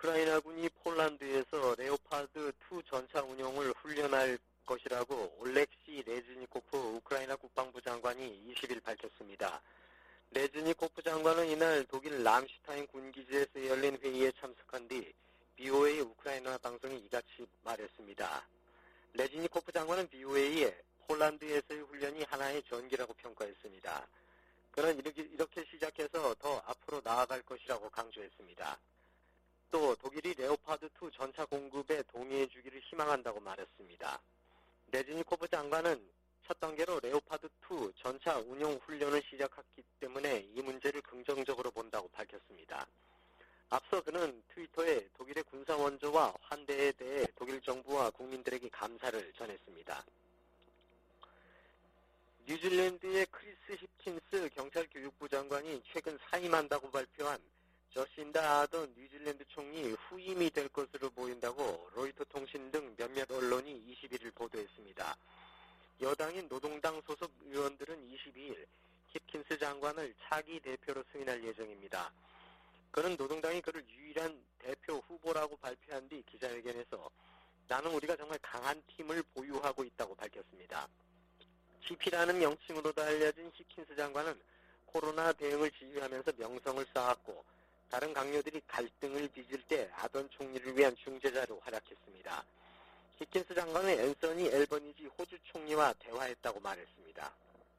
우크라이나군이 폴란드에서 레오파드2 전차 운용을 훈련할 것이라고 올렉시 레즈니코프 우크라이나 국방부 장관이 20일 밝혔습니다. 레즈니코프 장관은 이날 독일 람슈타인 군기지에서 열린 회의에 참석한 뒤 BOA 우크라이나 방송이 이같이 말했습니다. 레즈니코프 장관은 BOA에 폴란드에서의 훈련이 하나의 전기라고 평가했습니다. 그는 이렇게 시작해서 더 앞으로 나아갈 것이라고 강조했습니다. 또 독일이 레오파드2 전차 공급에 동의해주기를 희망한다고 말했습니다. 레즈니코프 장관은 첫 단계로 레오파드2 전차 운용 훈련을 시작했기 때문에 이 문제를 긍정적으로 본다고 밝혔습니다. 앞서 그는 트위터에 독일의 군사 원조와 환대에 대해 독일 정부와 국민들에게 감사를 전했습니다. 뉴질랜드의 크리스 힙킨스 경찰교육부 장관이 최근 사임한다고 발표한 저신다 아던 뉴질랜드 총리 후임이 될 것으로 보인다고 로이터 통신 등 몇몇 언론이 21일 보도했습니다. 여당인 노동당 소속 의원들은 22일 힙킨스 장관을 차기 대표로 승인할 예정입니다. 그는 노동당이 그를 유일한 대표 후보라고 발표한 뒤 기자회견에서 나는 우리가 정말 강한 팀을 보유하고 있다고 밝혔습니다. GP라는 명칭으로도 알려진 힙킨스 장관은 코로나 대응을 지휘하면서 명성을 쌓았고 다른 강요들이 갈등을 빚을 때 아던 총리를 위한 중재자로 활약했습니다. 힙킨스 장관은 앤서니 앨버니지 호주 총리와 대화했다고 말했습니다.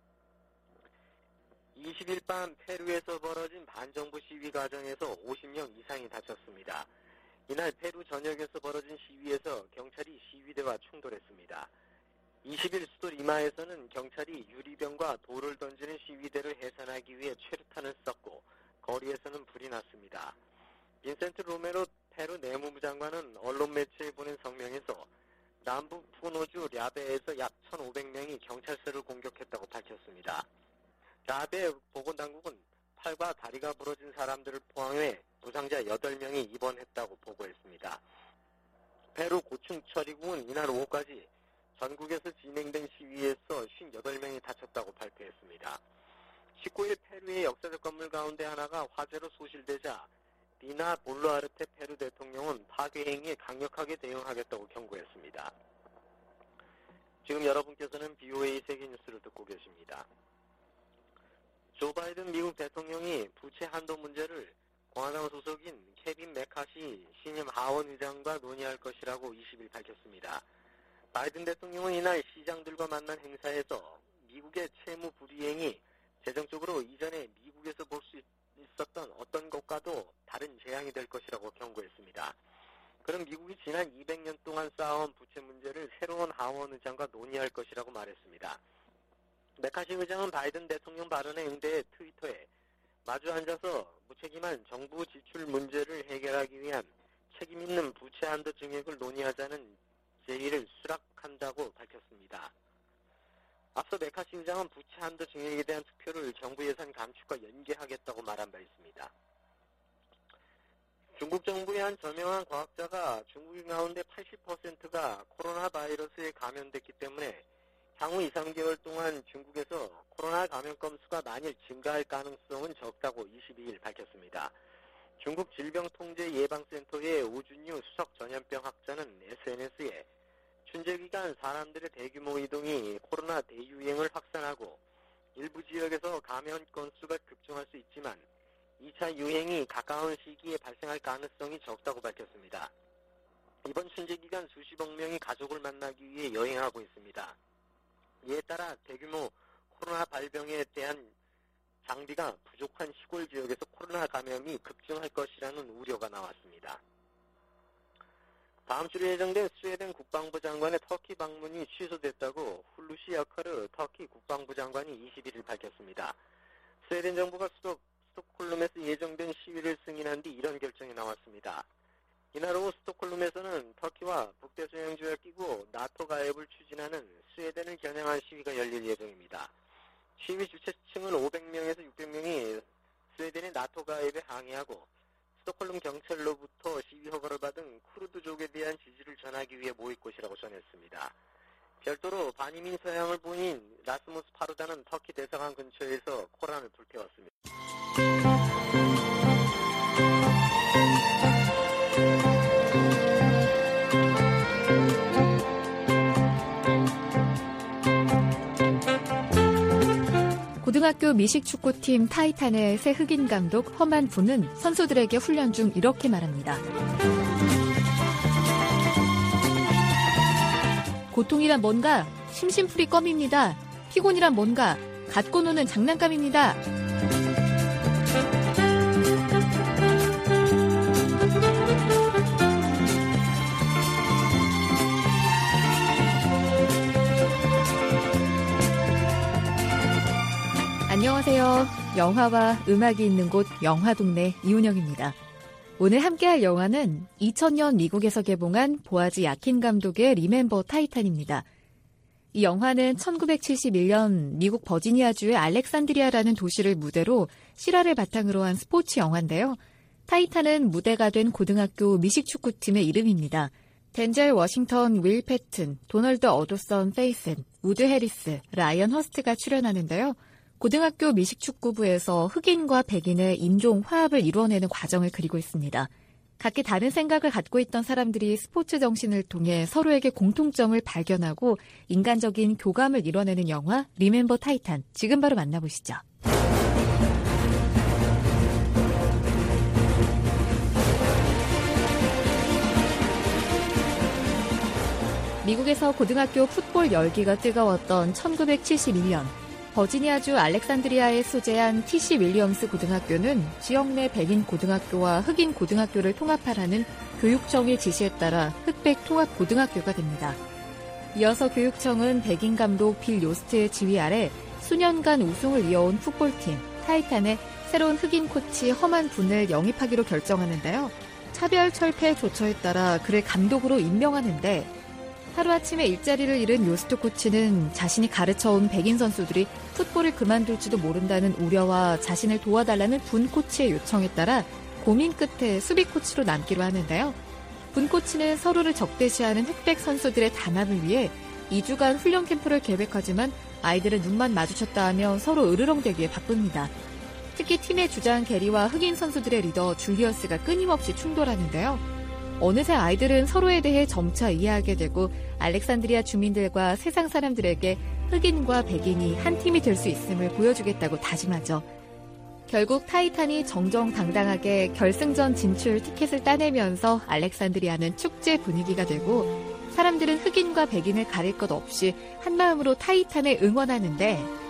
20일 밤 페루에서 벌어진 반정부 시위 과정에서 50명 이상이 다쳤습니다. 이날 페루 전역에서 벌어진 시위에서 경찰이 시위대와 충돌했습니다. 20일 수도 리마에서는 경찰이 유리병과 돌을 던지는 시위대를 해산하기 위해 최루탄을 썼고 거리에서는 불이 났습니다. 빈센트 로메로 페루 내무부 장관은 언론 매체에 보낸 성명에서 남부 푸노주 랴베에서 약 1,500명이 경찰서를 공격했다고 밝혔습니다. 랴베 보건당국은 팔과 다리가 부러진 사람들을 포함해 부상자 8명이 입원했다고 보고했습니다. 페루 고충처리국은 이날 오후까지 전국에서 진행된 시위에서 58명이 다쳤다고 발표했습니다. 19일 페루의 역사적 건물 가운데 하나가 화재로 소실되자 디나 볼루아르테 페루 대통령은 파괴 행위에 강력하게 대응하겠다고 경고했습니다. 지금 여러분께서는 BOA 세계뉴스를 듣고 계십니다. 조 바이든 미국 대통령이 부채 한도 문제를 공화당 소속인 케빈 메카시 신임 하원 의장과 논의할 것이라고 20일 밝혔습니다. 바이든 대통령은 이날 시장들과 만난 행사에서 미국의 채무 불이행이 재정적으로 이전에 미국에서 볼 수 있었던 어떤 것과도 다른 재앙이 될 것이라고 경고했습니다. 그는 미국이 지난 200년 동안 쌓아온 부채 문제를 새로운 하원 의장과 논의할 것이라고 말했습니다. 메카시 의장은 바이든 대통령 발언에 응대해 트위터에 마주 앉아서 무책임한 정부 지출 문제를 해결하기 위한 책임 있는 부채 한도 증액을 논의하자는 제의를 수락한다고 밝혔습니다. 앞서 메카시 의장은 부채 한도 증액에 대한 투표를 정부 예산 감축과 연계하겠다고 말한 바 있습니다. 중국 정부의 한 저명한 과학자가 중국인 가운데 80%가 코로나 바이러스에 감염됐기 때문에 향후 2, 3개월 동안 중국에서 코로나 감염 건수가 만일 증가할 가능성은 적다고 22일 밝혔습니다. 중국 질병통제예방센터의 오준유 수석 전염병 학자는 SNS에 춘제기간 사람들의 대규모 이동이 코로나 대유행을 확산하고 일부 지역에서 감염 건수가 급증할 수 있지만 2차 유행이 가까운 시기에 발생할 가능성이 적다고 밝혔습니다. 이번 춘제기간 수십억 명이 가족을 만나기 위해 여행하고 있습니다. 이에 따라 대규모 코로나 발병에 대한 장비가 부족한 시골 지역에서 코로나 감염이 급증할 것이라는 우려가 나왔습니다. 다음 주로 예정된 스웨덴 국방부 장관의 터키 방문이 취소됐다고 훌루시 야카르 터키 국방부 장관이 21일 밝혔습니다. 스웨덴 정부가 스톡홀름에서 예정된 시위를 승인한 뒤 이런 결정이 나왔습니다. 이날 오후 스톡홀름에서는 터키와 북대서양조약 기구 나토 가입을 추진하는 스웨덴을 겨냥한 시위가 열릴 예정입니다. 시위 주최 층은 500명에서 600명이 스웨덴의 나토 가입에 항의하고 스톡홀름 경찰로부터 시위 허가를 받은 쿠르드족에 대한 지지를 전하기 위해 모일 것이라고 전했습니다. 별도로 반이민 서양을 보인 라스무스 파루다는 터키 대사관 근처에서 코란을 불태웠습니다. 고등학교 미식축구팀 타이탄의 새 흑인 감독 허만 부는 선수들에게 훈련 중 이렇게 말합니다. 고통이란 뭔가 심심풀이 껌입니다. 피곤이란 뭔가 갖고 노는 장난감입니다. 안녕하세요. 영화와 음악이 있는 곳 영화동네 이훈영입니다. 오늘 함께할 영화는 2000년 미국에서 개봉한 보아지 야킨 감독의 리멤버 타이탄입니다. 이 영화는 1971년 미국 버지니아주의 알렉산드리아라는 도시를 무대로 실화를 바탕으로 한 스포츠 영화인데요. 타이탄은 무대가 된 고등학교 미식축구팀의 이름입니다. 덴젤 워싱턴, 윌 패튼, 도널드 어도선 페이슨, 우드 해리스, 라이언 허스트가 출연하는데요. 고등학교 미식축구부에서 흑인과 백인의 인종 화합을 이루어내는 과정을 그리고 있습니다. 각기 다른 생각을 갖고 있던 사람들이 스포츠 정신을 통해 서로에게 공통점을 발견하고 인간적인 교감을 이뤄내는 영화 리멤버 타이탄. 지금 바로 만나보시죠. 미국에서 고등학교 풋볼 열기가 뜨거웠던 1971년 버지니아주 알렉산드리아에 소재한 TC 윌리엄스 고등학교는 지역 내 백인 고등학교와 흑인 고등학교를 통합하라는 교육청의 지시에 따라 흑백 통합 고등학교가 됩니다. 이어서 교육청은 백인 감독 빌 요스트의 지휘 아래 수년간 우승을 이어온 풋볼팀 타이탄의 새로운 흑인 코치 허만 분을 영입하기로 결정하는데요. 차별 철폐 조처에 따라 그를 감독으로 임명하는데 하루아침에 일자리를 잃은 요스트 코치는 자신이 가르쳐온 백인 선수들이 풋볼을 그만둘지도 모른다는 우려와 자신을 도와달라는 분 코치의 요청에 따라 고민 끝에 수비 코치로 남기로 하는데요. 분 코치는 서로를 적대시하는 흑백 선수들의 단합을 위해 2주간 훈련 캠프를 계획하지만 아이들은 눈만 마주쳤다 하며 서로 으르렁대기에 바쁩니다. 특히 팀의 주장 게리와 흑인 선수들의 리더 줄리어스가 끊임없이 충돌하는데요. 어느새 아이들은 서로에 대해 점차 이해하게 되고 알렉산드리아 주민들과 세상 사람들에게 흑인과 백인이 한 팀이 될 수 있음을 보여주겠다고 다짐하죠. 결국 타이탄이 정정당당하게 결승전 진출 티켓을 따내면서 알렉산드리아는 축제 분위기가 되고 사람들은 흑인과 백인을 가릴 것 없이 한마음으로 타이탄을 응원하는데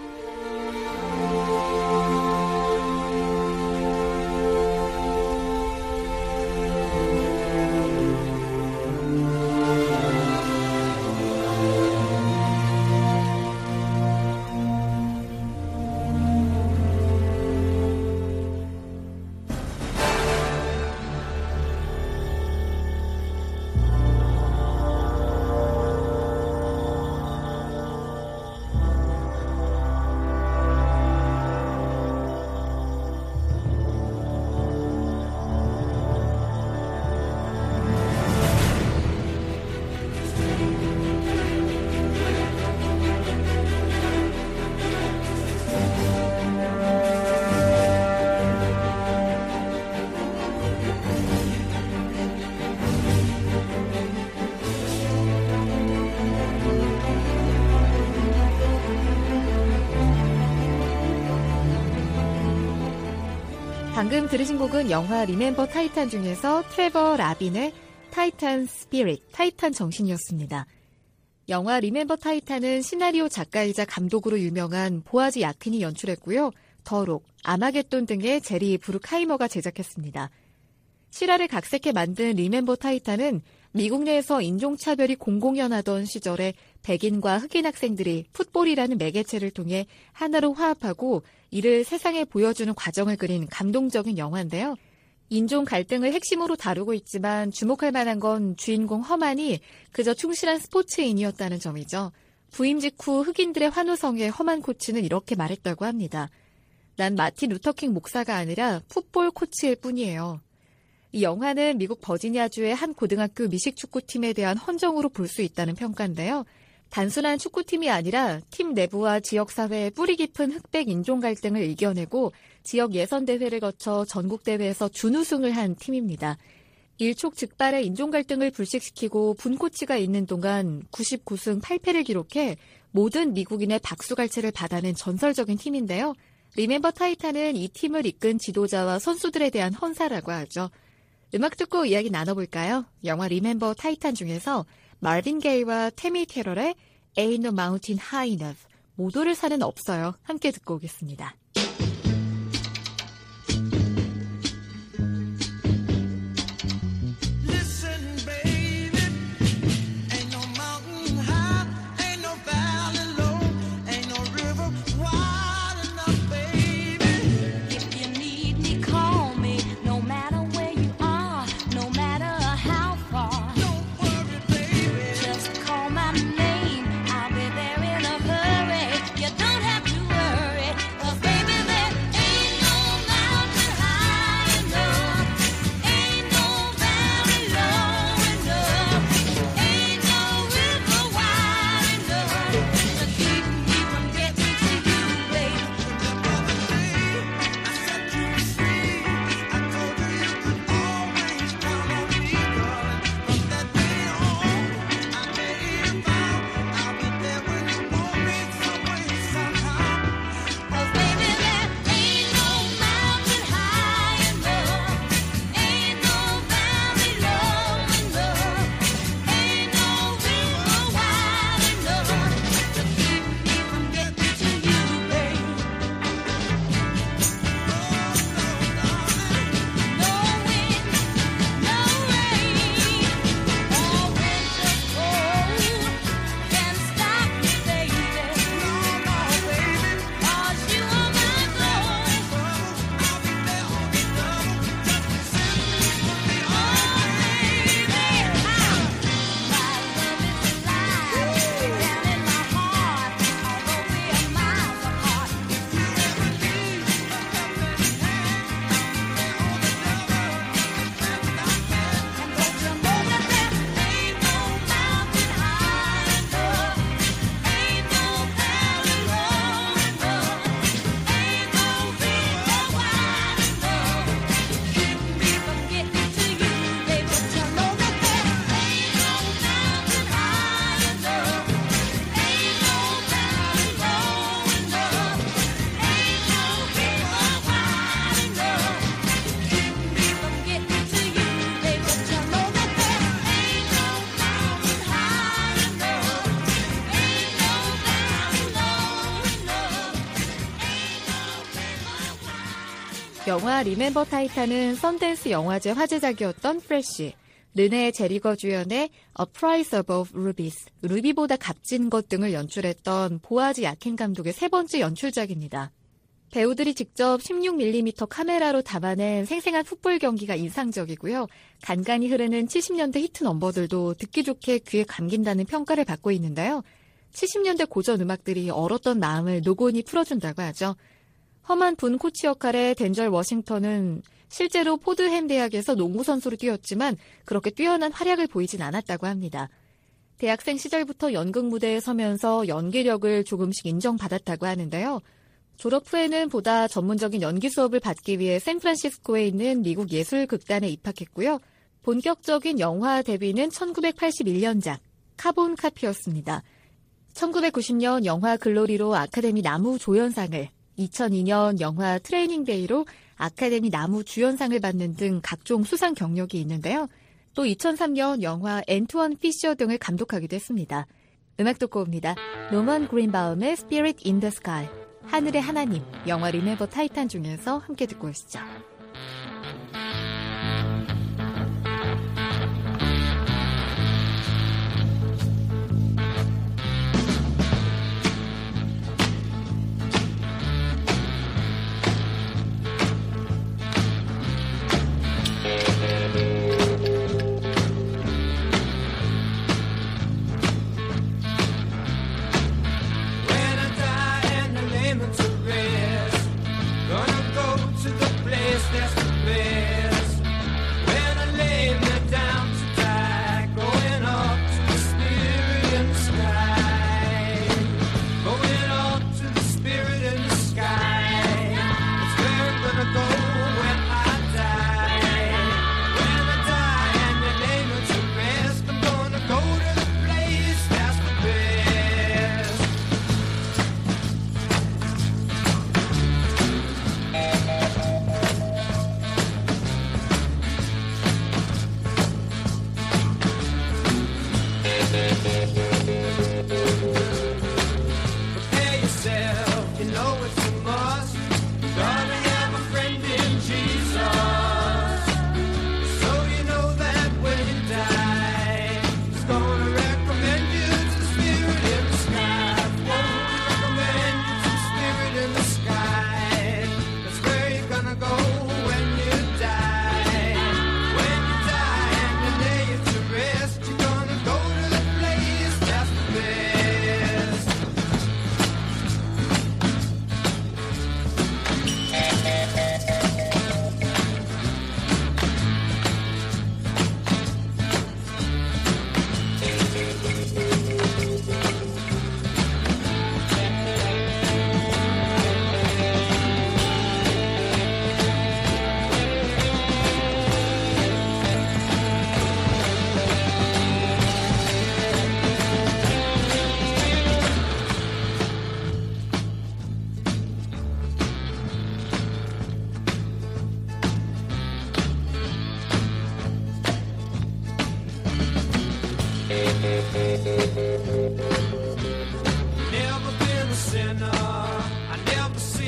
방금 들으신 곡은 영화 리멤버 타이탄 중에서 트레버 라빈의 타이탄 스피릿, 타이탄 정신이었습니다. 영화 리멤버 타이탄은 시나리오 작가이자 감독으로 유명한 보아지 야킨이 연출했고요. 더록, 아마겟돈 등의 제리 브룩하이머가 제작했습니다. 실화를 각색해 만든 리멤버 타이탄은 미국 내에서 인종차별이 공공연하던 시절에 백인과 흑인 학생들이 풋볼이라는 매개체를 통해 하나로 화합하고 이를 세상에 보여주는 과정을 그린 감동적인 영화인데요. 인종 갈등을 핵심으로 다루고 있지만 주목할 만한 건 주인공 허만이 그저 충실한 스포츠인이었다는 점이죠. 부임 직후 흑인들의 환호성에 허만 코치는 이렇게 말했다고 합니다. 난 마틴 루터킹 목사가 아니라 풋볼 코치일 뿐이에요. 이 영화는 미국 버지니아주의 한 고등학교 미식축구팀에 대한 헌정으로 볼 수 있다는 평가인데요. 단순한 축구팀이 아니라 팀 내부와 지역사회의 뿌리 깊은 흑백 인종 갈등을 이겨내고 지역 예선대회를 거쳐 전국대회에서 준우승을 한 팀입니다. 일촉즉발의 인종 갈등을 불식시키고 분 코치가 있는 동안 99승 8패를 기록해 모든 미국인의 박수갈채를 받아낸 전설적인 팀인데요. 리멤버 타이탄은 이 팀을 이끈 지도자와 선수들에 대한 헌사라고 하죠. 음악 듣고 이야기 나눠볼까요? 영화 리멤버 타이탄 중에서 마빈 게이와 태미 테럴의 Ain't No Mountain High Enough, 모도를 산은 없어요. 함께 듣고 오겠습니다. 영화 리멤버 타이탄은 썬댄스 영화제 화제작이었던 프레쉬, 르네 제리거 주연의 A Price Above Rubies, 루비보다 값진 것 등을 연출했던 보아즈 야켄 감독의 세 번째 연출작입니다. 배우들이 직접 16mm 카메라로 담아낸 생생한 풋볼 경기가 인상적이고요. 간간히 흐르는 70년대 히트 넘버들도 듣기 좋게 귀에 감긴다는 평가를 받고 있는데요. 70년대 고전 음악들이 얼었던 마음을 노곤히 풀어준다고 하죠. 험한 분 코치 역할의 덴젤 워싱턴은 실제로 포드햄 대학에서 농구 선수로 뛰었지만 그렇게 뛰어난 활약을 보이진 않았다고 합니다. 대학생 시절부터 연극 무대에 서면서 연기력을 조금씩 인정받았다고 하는데요. 졸업 후에는 보다 전문적인 연기 수업을 받기 위해 샌프란시스코에 있는 미국 예술극단에 입학했고요. 본격적인 영화 데뷔는 1981년작 카본 카피였습니다. 1990년 영화 글로리로 아카데미 나무 조연상을, 2002년 영화 트레이닝 데이로 아카데미 나무 주연상을 받는 등 각종 수상 경력이 있는데요. 또 2003년 영화 앤투원 피셔 등을 감독하기도 했습니다. 음악 듣고 옵니다. 노먼 그린바움의 Spirit in the Sky, 하늘의 하나님, 영화 리멤버 타이탄 중에서 함께 듣고 오시죠. Gonna go to the place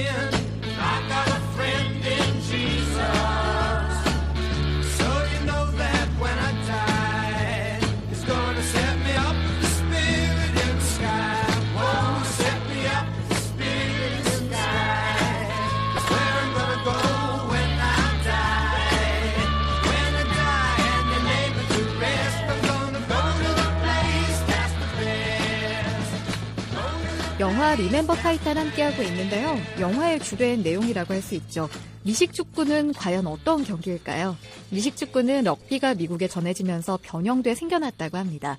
sin. I got a friend in Jesus. So you know that when I die, He's gonna set me up with the Spirit in the sky. Whoa, set me up with the Spirit in the sky. That's where I'm gonna go when I die. When I die and you lay me to rest, I'm gonna go to the place that's the best. 영화 리멤버 타이탄 함께하고 있는데요. 영화의 주된 내용이라고 할 수 있죠. 미식축구는 과연 어떤 경기일까요? 미식축구는 럭비가 미국에 전해지면서 변형돼 생겨났다고 합니다.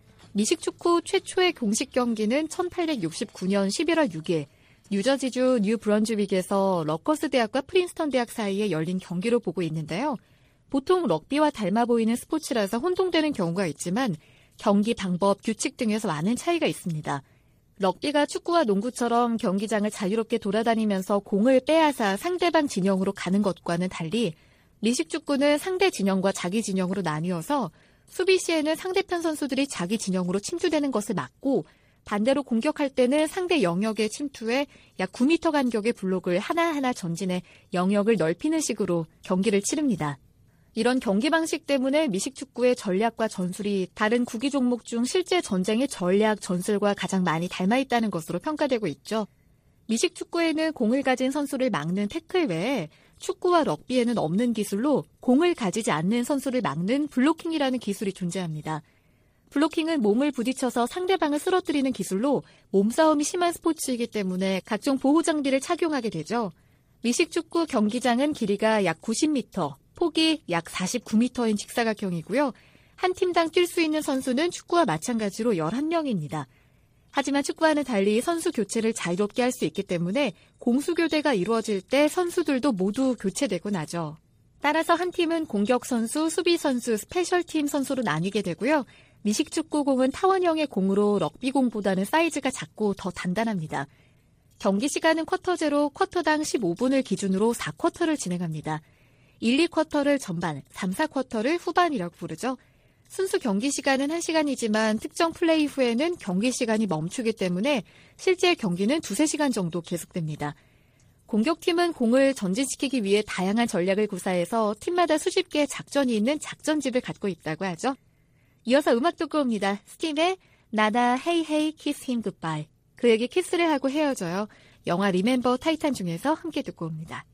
미식축구 최초의 공식 경기는 1869년 11월 6일 뉴저지주 뉴브런즈윅에서 러커스 대학과 프린스턴 대학 사이에 열린 경기로 보고 있는데요. 보통 럭비와 닮아 보이는 스포츠라서 혼동되는 경우가 있지만 경기 방법, 규칙 등에서 많은 차이가 있습니다. 럭비가 축구와 농구처럼 경기장을 자유롭게 돌아다니면서 공을 빼앗아 상대방 진영으로 가는 것과는 달리 미식축구는 상대 진영과 자기 진영으로 나뉘어서 수비 시에는 상대편 선수들이 자기 진영으로 침투되는 것을 막고 반대로 공격할 때는 상대 영역에 침투해 약 9m 간격의 블록을 하나하나 전진해 영역을 넓히는 식으로 경기를 치릅니다. 이런 경기 방식 때문에 미식축구의 전략과 전술이 다른 구기 종목 중 실제 전쟁의 전략, 전술과 가장 많이 닮아있다는 것으로 평가되고 있죠. 미식축구에는 공을 가진 선수를 막는 태클 외에 축구와 럭비에는 없는 기술로 공을 가지지 않는 선수를 막는 블로킹이라는 기술이 존재합니다. 블로킹은 몸을 부딪혀서 상대방을 쓰러뜨리는 기술로 몸싸움이 심한 스포츠이기 때문에 각종 보호 장비를 착용하게 되죠. 미식축구 경기장은 길이가 약 90m, 폭이 약 49m인 직사각형이고요. 한 팀당 뛸 수 있는 선수는 축구와 마찬가지로 11명입니다. 하지만 축구와는 달리 선수 교체를 자유롭게 할 수 있기 때문에 공수교대가 이루어질 때 선수들도 모두 교체되곤 하죠. 따라서 한 팀은 공격 선수, 수비 선수, 스페셜팀 선수로 나뉘게 되고요. 미식축구공은 타원형의 공으로 럭비공보다는 사이즈가 작고 더 단단합니다. 경기 시간은 쿼터제로 쿼터당 15분을 기준으로 4쿼터를 진행합니다. 1, 2쿼터를 전반, 3, 4쿼터를 후반이라고 부르죠. 순수 경기 시간은 1시간이지만 특정 플레이 후에는 경기 시간이 멈추기 때문에 실제 경기는 2-3시간 정도 계속됩니다. 공격팀은 공을 전진시키기 위해 다양한 전략을 구사해서 팀마다 수십 개의 작전이 있는 작전집을 갖고 있다고 하죠. 이어서 음악 듣고 옵니다. 스팀의 나나 헤이 헤이 키스 힘 굿바이. 그에게 키스를 하고 헤어져요. 영화 리멤버 타이탄 중에서 함께 듣고 옵니다.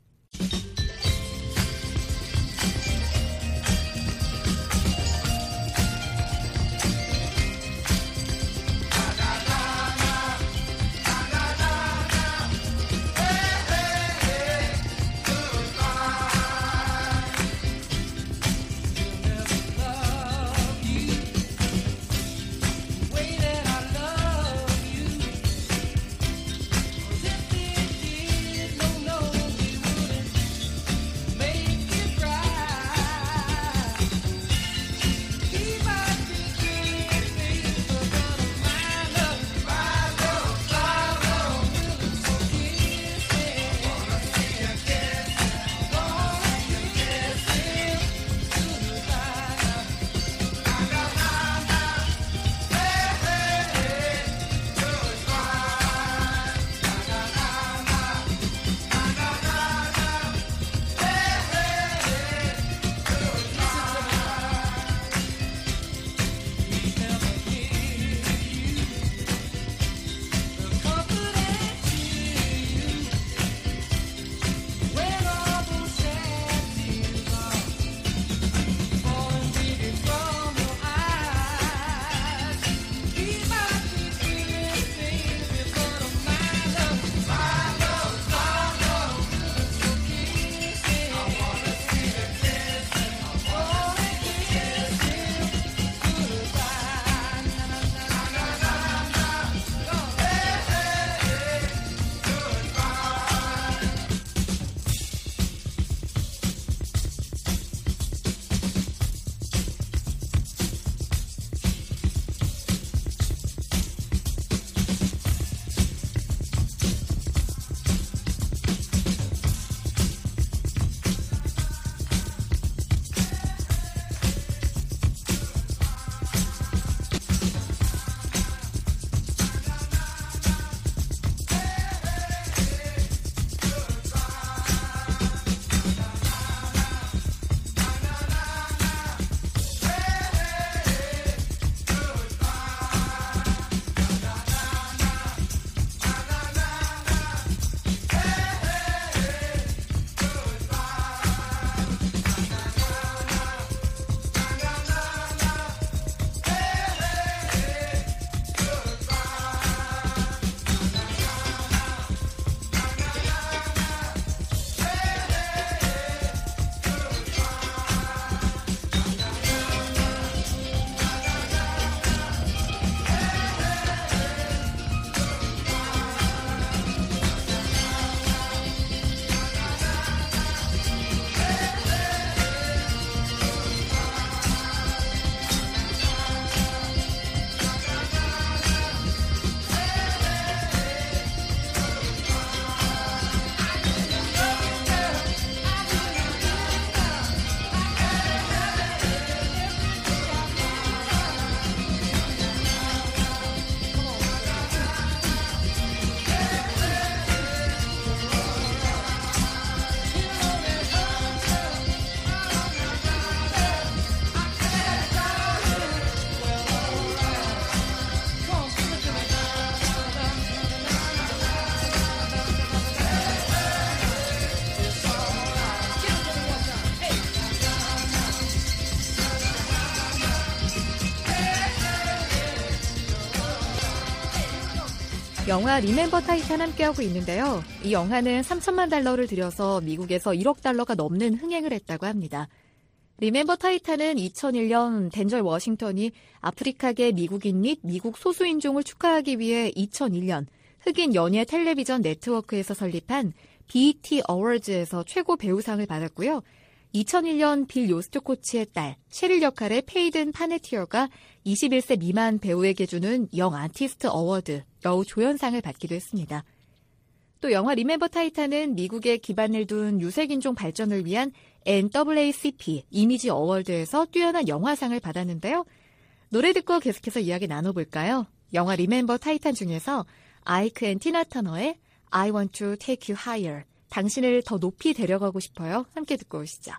영화 리멤버 타이탄 함께하고 있는데요. 이 영화는 3천만 달러를 들여서 미국에서 1억 달러가 넘는 흥행을 했다고 합니다. 리멤버 타이탄은 2001년 덴젤 워싱턴이 아프리카계 미국인 및 미국 소수인종을 축하하기 위해 2001년 흑인 연예 텔레비전 네트워크에서 설립한 BET 어워즈에서 최고 배우상을 받았고요. 2001년 빌 요스트코치의 딸 셰릴 역할의 페이든 파네티어가 21세 미만 배우에게 주는 영 아티스트 어워드 여우 조연상을 받기도 했습니다. 또 영화 리멤버 타이탄은 미국에 기반을 둔 유색인종 발전을 위한 NAACP 이미지 어워드에서 뛰어난 영화상을 받았는데요. 노래 듣고 계속해서 이야기 나눠볼까요? 영화 리멤버 타이탄 중에서 아이크 앤 티나 터너의 I want to take you higher. 당신을 더 높이 데려가고 싶어요. 함께 듣고 오시죠.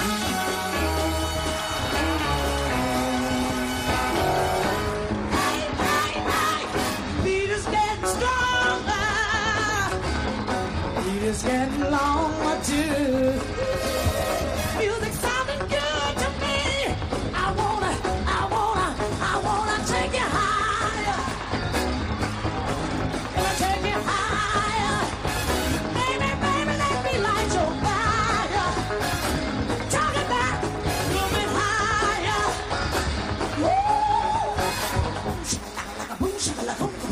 Beat is getting stronger. Beat is getting longer too. Music sounding good to me. I wanna take you higher. Gonna take you higher. Baby, baby, let me light your fire. Talk about moving higher. Woo! Shaka-laka, boom, shaka-laka, boom.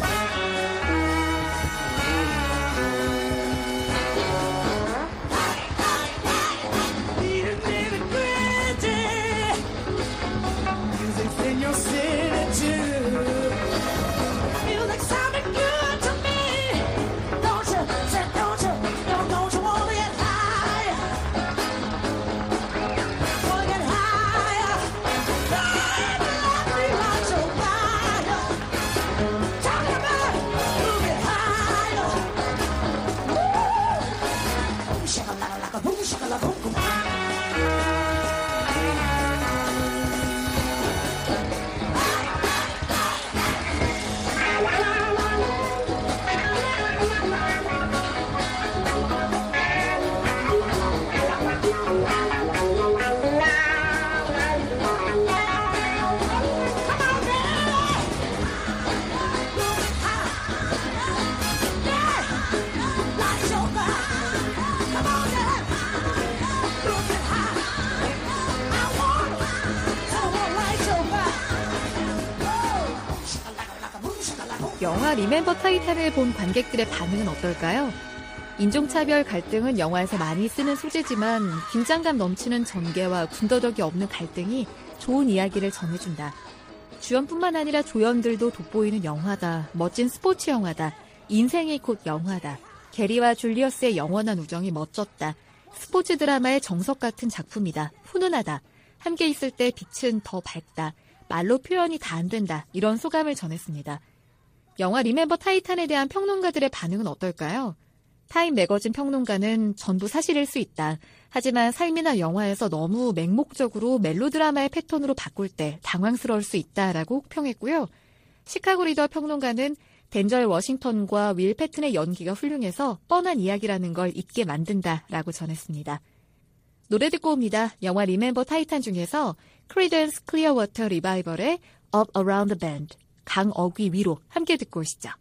영화 리멤버 타이탄을 본 관객들의 반응은 어떨까요? 인종차별 갈등은 영화에서 많이 쓰는 소재지만 긴장감 넘치는 전개와 군더더기 없는 갈등이 좋은 이야기를 전해준다. 주연뿐만 아니라 조연들도 돋보이는 영화다. 멋진 스포츠 영화다. 인생이 곧 영화다. 게리와 줄리어스의 영원한 우정이 멋졌다. 스포츠 드라마의 정석 같은 작품이다. 훈훈하다. 함께 있을 때 빛은 더 밝다. 말로 표현이 다 안 된다. 이런 소감을 전했습니다. 영화 리멤버 타이탄에 대한 평론가들의 반응은 어떨까요? 타임 매거진 평론가는 전부 사실일 수 있다. 하지만 삶이나 영화에서 너무 맹목적으로 멜로드라마의 패턴으로 바꿀 때 당황스러울 수 있다라고 혹평했고요. 시카고 리더 평론가는 덴젤 워싱턴과 윌 패튼의 연기가 훌륭해서 뻔한 이야기라는 걸 잊게 만든다라고 전했습니다. 노래 듣고 옵니다. 영화 리멤버 타이탄 중에서 크리던스 클리어워터 리바이벌의 Up Around the Bend, 강어귀 위로 함께 듣고 오시죠.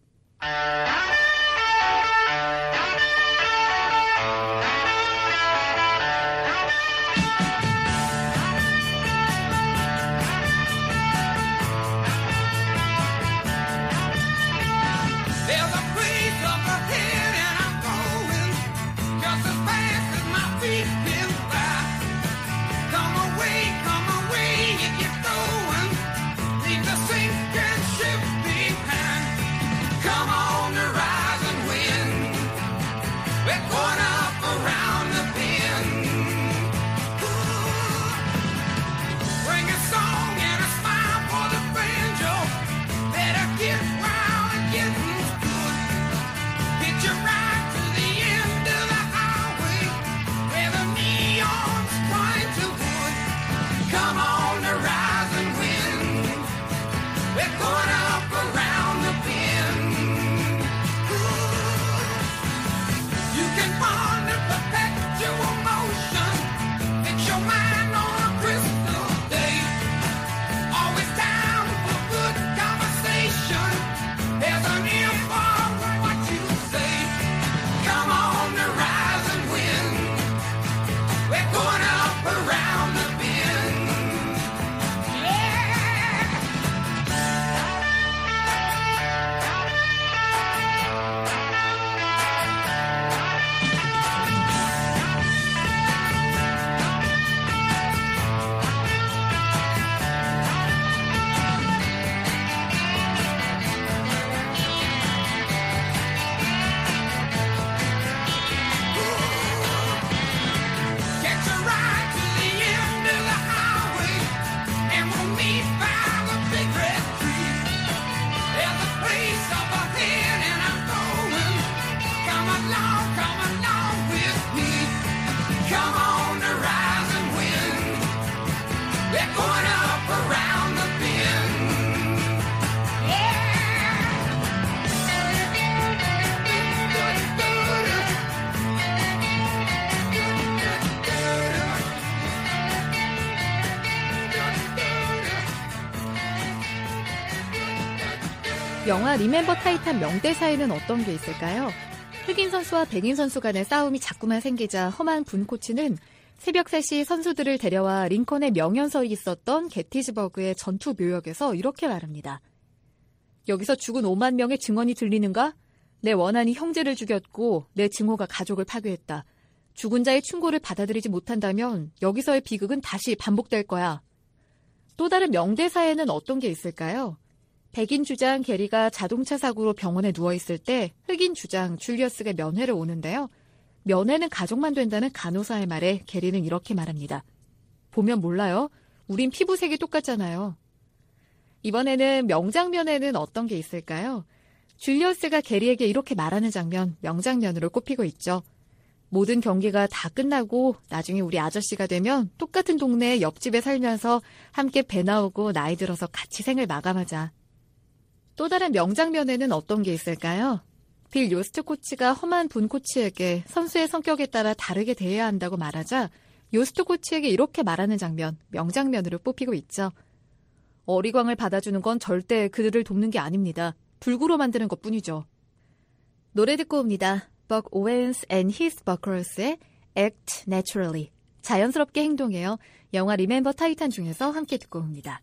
영화 리멤버 타이탄 명대사에는 어떤 게 있을까요? 흑인 선수와 백인 선수 간의 싸움이 자꾸만 생기자 험한 분 코치는 새벽 3시 선수들을 데려와 링컨의 명연설이 있었던 게티즈버그의 전투 묘역에서 이렇게 말합니다. 여기서 죽은 5만 명의 증언이 들리는가? 내 원한이 형제를 죽였고 내 증오가 가족을 파괴했다. 죽은 자의 충고를 받아들이지 못한다면 여기서의 비극은 다시 반복될 거야. 또 다른 명대사에는 어떤 게 있을까요? 백인 주장 게리가 자동차 사고로 병원에 누워있을 때 흑인 주장 줄리어스가 면회를 오는데요. 면회는 가족만 된다는 간호사의 말에 게리는 이렇게 말합니다. 보면 몰라요? 우린 피부색이 똑같잖아요. 이번에는 명장면에는 어떤 게 있을까요? 줄리어스가 게리에게 이렇게 말하는 장면, 명장면으로 꼽히고 있죠. 모든 경기가 다 끝나고 나중에 우리 아저씨가 되면 똑같은 동네 옆집에 살면서 함께 배 나오고 나이 들어서 같이 생을 마감하자. 또 다른 명장면에는 어떤 게 있을까요? 빌 요스트 코치가 험한 분 코치에게 선수의 성격에 따라 다르게 대해야 한다고 말하자 요스트 코치에게 이렇게 말하는 장면, 명장면으로 뽑히고 있죠. 어리광을 받아주는 건 절대 그들을 돕는 게 아닙니다. 불구로 만드는 것뿐이죠. 노래 듣고 옵니다. Buck Owens and His Buckers의 Act Naturally. 자연스럽게 행동해요. 영화 리멤버 타이탄 중에서 함께 듣고 옵니다.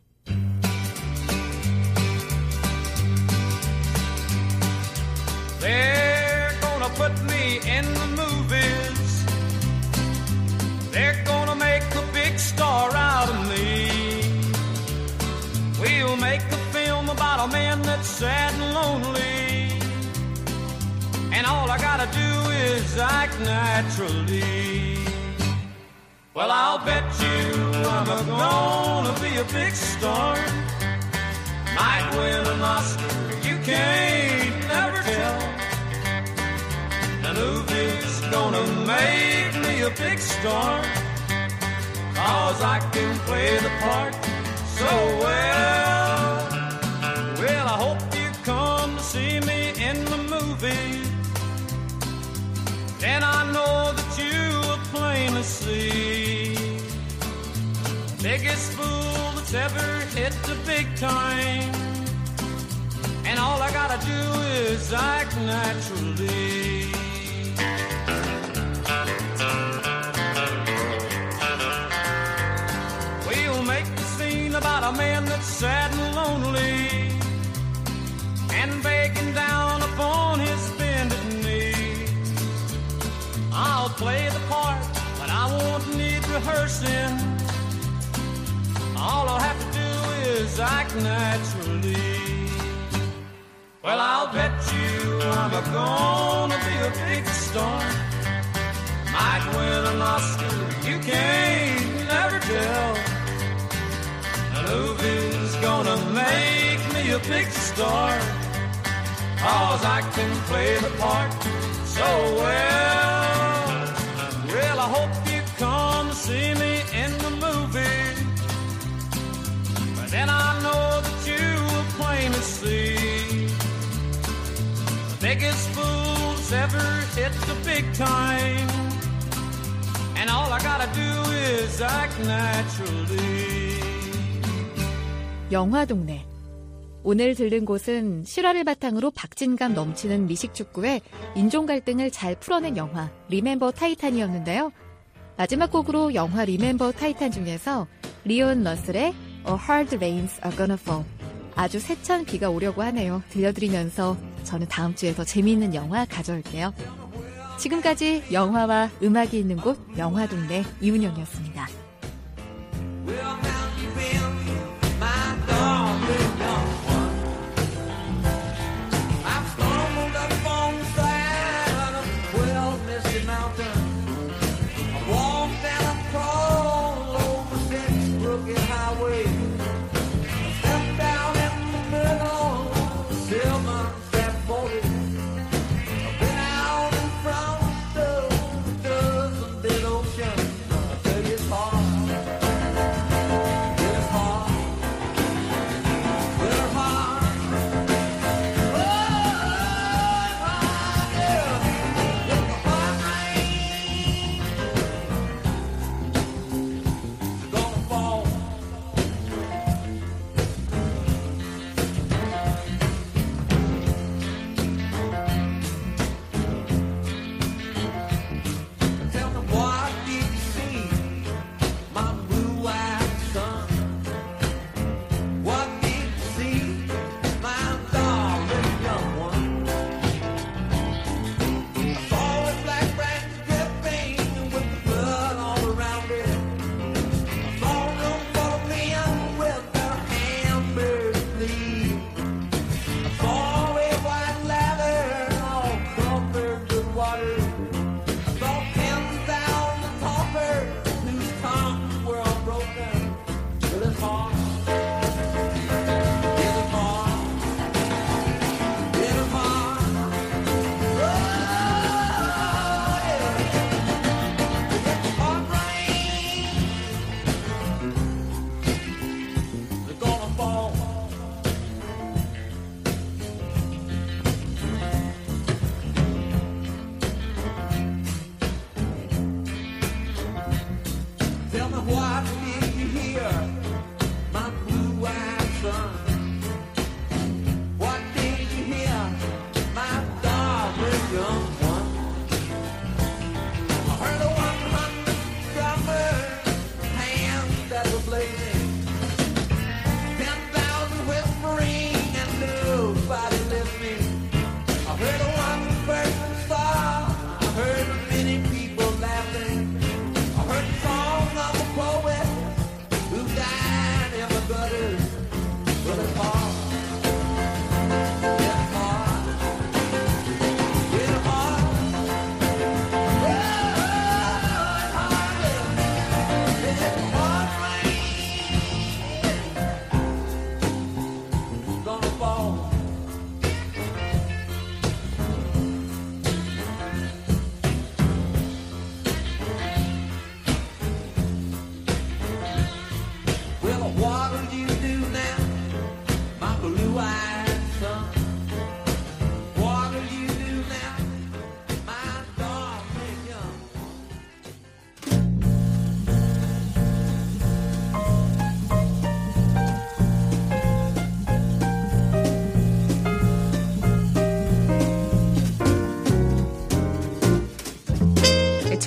They're gonna put me in the movies. They're gonna make a big star out of me. We'll make a film about a man that's sad and lonely. And all I gotta do is act naturally. Well, I'll bet you I'm gonna be a big star. Might win an Oscar, you can't never tell. The movie's gonna make me a big star, 'cause I can play the part so well. Well, I hope you come to see me in the movie. Then I know that you will plainly see the biggest fool that's ever hit the big time. And all I gotta do is act naturally. We'll make the scene about a man that's sad and lonely and begging down upon his bended knee. I'll play the part, but I won't need rehearsing. All I'll have to do is act naturally. Well, I'll bet you I'm gonna be a big star. Might win an Oscar, you can't never tell. The movie's gonna make me a big star, 'cause I can play the part so well. Well, I hope you come to see me in the movie. But then I know that you will plainly see the biggest fools ever hit the big time. And all I gotta do is act naturally. 영화동네. 오늘 들른 곳은 실화를 바탕으로 박진감 넘치는 미식축구에 인종 갈등을 잘 풀어낸 영화 리멤버 타이탄이었는데요. 마지막 곡으로 영화 리멤버 타이탄 중에서 리온 러셀의 A Hard Rains Are Gonna Fall, 아주 세찬 비가 오려고 하네요. 들려드리면서 저는 다음 주에 더 재미있는 영화 가져올게요. 지금까지 영화와 음악이 있는 곳 영화동네 이은영이었습니다. It's hard.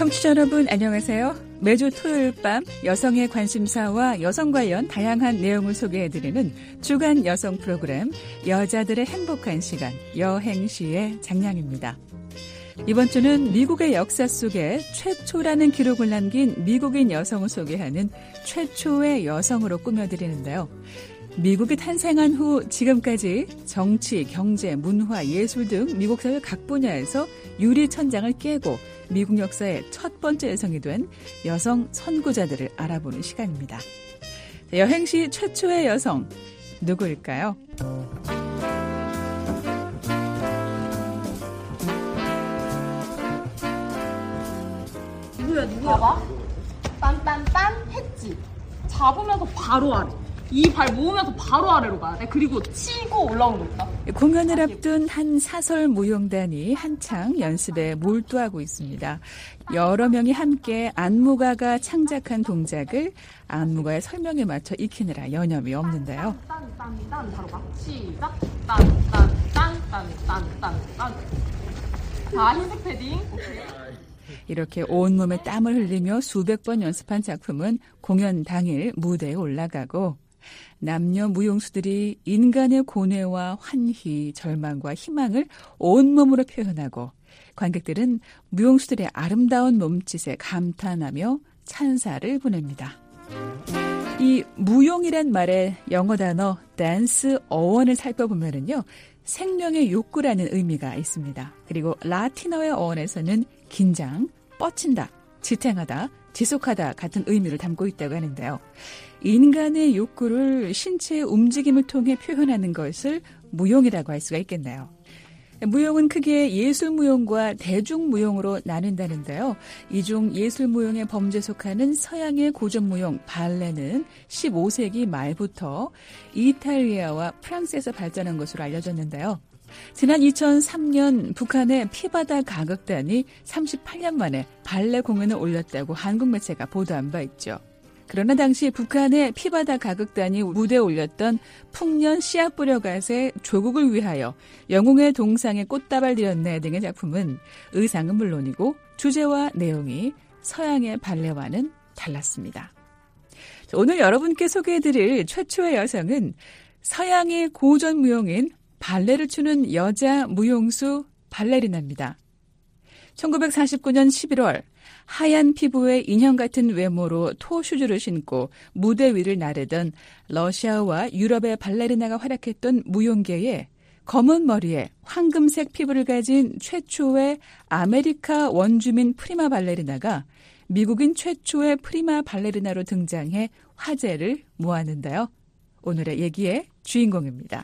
청취자 여러분 안녕하세요. 매주 토요일 밤 여성의 관심사와 여성 관련 다양한 내용을 소개해드리는 주간 여성 프로그램 여자들의 행복한 시간 여행시의 장량입니다. 이번 주는 미국의 역사 속에 최초라는 기록을 남긴 미국인 여성을 소개하는 최초의 여성으로 꾸며드리는데요. 미국이 탄생한 후 지금까지 정치, 경제, 문화, 예술 등 미국 사회 각 분야에서 유리천장을 깨고 미국 역사의 첫 번째 여성이 된 여성 선구자들을 알아보는 시간입니다. 여행시 최초의 여성, 누구일까요? 누구야? 봐봐. 딴딴딴 했지. 잡으면서 바로 아래. 이 발 모으면서 바로 아래로 가야 돼. 그리고 치고 올라오는 거 있다. 공연을 앞둔 한 사설 무용단이 한창 연습에 몰두하고 있습니다. 여러 명이 함께 안무가가 창작한 동작을 안무가의 설명에 맞춰 익히느라 여념이 없는데요. 딴딴딴 바로 가. 시작. 딴딴딴딴딴딴딴. 자, 흰색 패딩. 오케이. 이렇게 온몸에 땀을 흘리며 수백 번 연습한 작품은 공연 당일 무대에 올라가고 남녀 무용수들이 인간의 고뇌와 환희, 절망과 희망을 온몸으로 표현하고 관객들은 무용수들의 아름다운 몸짓에 감탄하며 찬사를 보냅니다. 이 무용이란 말의 영어 단어 댄스 어원을 살펴보면요. 생명의 욕구라는 의미가 있습니다. 그리고 라틴어의 어원에서는 긴장, 뻗친다, 지탱하다, 지속하다 같은 의미를 담고 있다고 하는데요. 인간의 욕구를 신체의 움직임을 통해 표현하는 것을 무용이라고 할 수가 있겠네요. 무용은 크게 예술무용과 대중무용으로 나눈다는데요. 이 중 예술무용의 범주에 속하는 서양의 고전무용 발레는 15세기 말부터 이탈리아와 프랑스에서 발전한 것으로 알려졌는데요. 지난 2003년 북한의 피바다 가극단이 38년 만에 발레 공연을 올렸다고 한국 매체가 보도한 바 있죠. 그러나 당시 북한의 피바다 가극단이 무대에 올렸던 풍년 씨앗 뿌려갓의 조국을 위하여 영웅의 동상에 꽃다발 드렸네 등의 작품은 의상은 물론이고 주제와 내용이 서양의 발레와는 달랐습니다. 오늘 여러분께 소개해드릴 최초의 여성은 서양의 고전 무용인 발레를 추는 여자 무용수 발레리나입니다. 1949년 11월 하얀 피부에 인형 같은 외모로 토슈즈를 신고 무대 위를 나르던 러시아와 유럽의 발레리나가 활약했던 무용계에 검은 머리에 황금색 피부를 가진 최초의 아메리카 원주민 프리마 발레리나가 미국인 최초의 프리마 발레리나로 등장해 화제를 모았는데요. 오늘의 얘기의 주인공입니다.